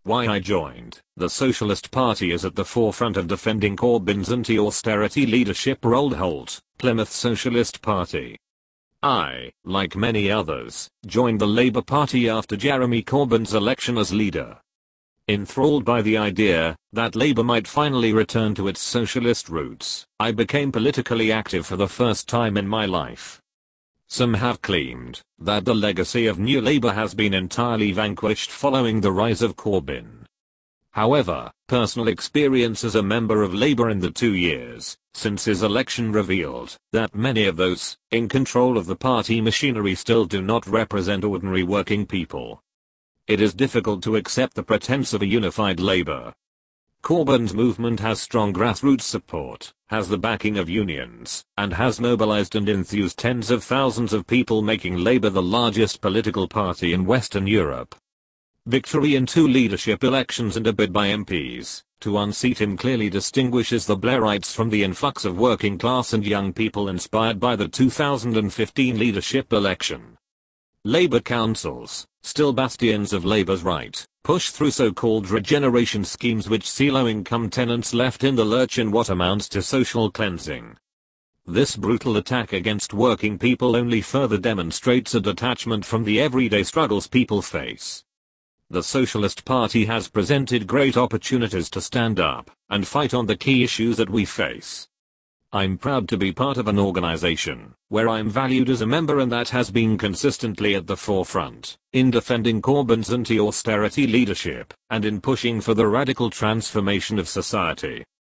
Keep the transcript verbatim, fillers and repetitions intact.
Why I joined. The Socialist Party is at the forefront of defending Corbyn's anti-austerity leadership. Roald Holt, Plymouth Socialist Party. I, like many others, joined the Labour Party after Jeremy Corbyn's election as leader. Enthralled by the idea that Labour might finally return to its socialist roots, I became politically active for the first time in my life. Some have claimed that the legacy of New Labour has been entirely vanquished following the rise of Corbyn. However, personal experience as a member of Labour in the two years since his election revealed that many of those in control of the party machinery still do not represent ordinary working people. It is difficult to accept the pretense of a unified Labour. Corbyn's movement has strong grassroots support, has the backing of unions, and has mobilized and enthused tens of thousands of people, making Labour the largest political party in Western Europe. Victory in two leadership elections and a bid by M Ps to unseat him clearly distinguishes the Blairites from the influx of working class and young people inspired by the two thousand fifteen leadership election. Labour councils, still bastions of Labour's right, push through so-called regeneration schemes which see low-income tenants left in the lurch in what amounts to social cleansing. This brutal attack against working people only further demonstrates a detachment from the everyday struggles people face. The Socialist Party has presented great opportunities to stand up and fight on the key issues that we face. I'm proud to be part of an organization where I'm valued as a member and that has been consistently at the forefront in defending Corbyn's anti-austerity leadership and in pushing for the radical transformation of society.